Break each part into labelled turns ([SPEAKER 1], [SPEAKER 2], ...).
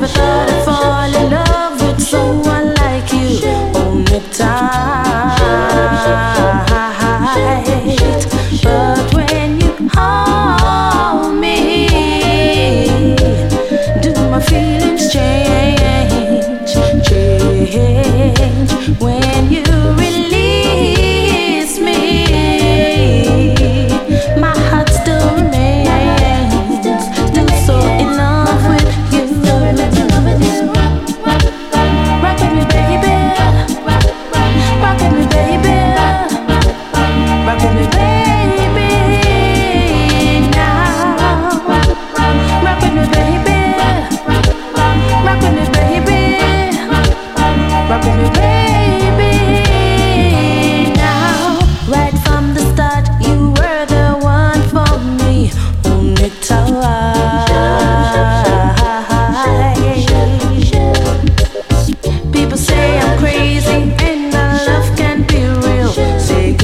[SPEAKER 1] Never thought I'd fall in love with someone like you. Hold me tight, but when you hold me, do my feelings change? When you release me, my heart still remains, still so in love with you. Rock with me, baby. Rock with me, baby. Rock with me, baby. Now, rock with me, baby. Rock with me, baby. Rock with me, baby. Now, right from the start, you were the one for me. Hold me tight. People say I'm crazy and our love can't be real. Say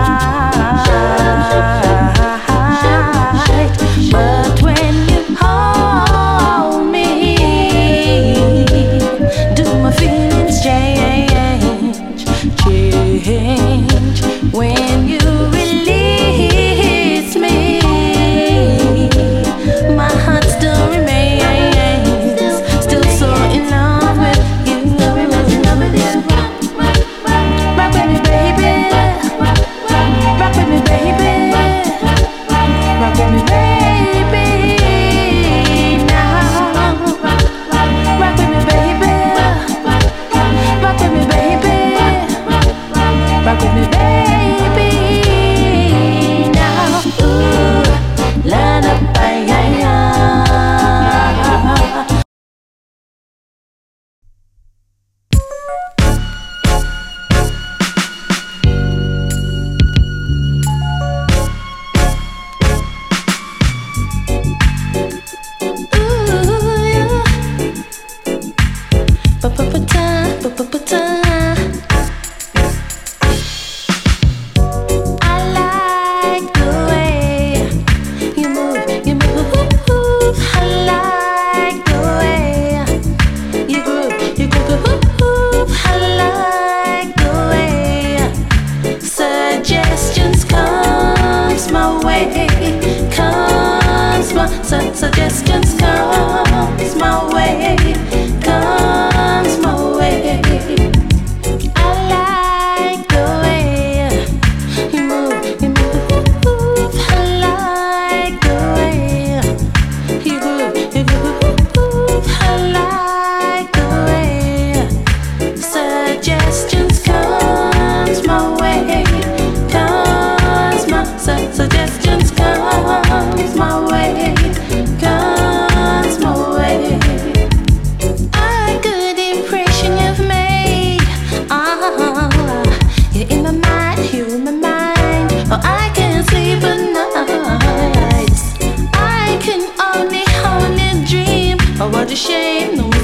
[SPEAKER 1] goodnight. But when you hold me, do my feelings change? When you release me, my heart still remains, still so in love with you. Rock with me, baby. Rock with me, baby. Rock with me, baby. Now, rock with me, baby. Rock with me, baby. Rock with me, baby. Now, ooh, la la ba ya ya. Ooh, yeah. Ba-ba-ba-da, ba-ba-ba-da. I like the way you move, you move. I like the way you groove, you groove. I like the way suggestions comes my way, comes my suggestions comes my way, comes my way. I like the way you move, you move. I like the way you groove, you groove. I like the way suggestions comes my way, comes my suggestions comes my way, comes my way. A good impression you've made. You're in my mind, you're in my mind. Oh, I can't sleep at night. I can only dream. Oh, what a shame. No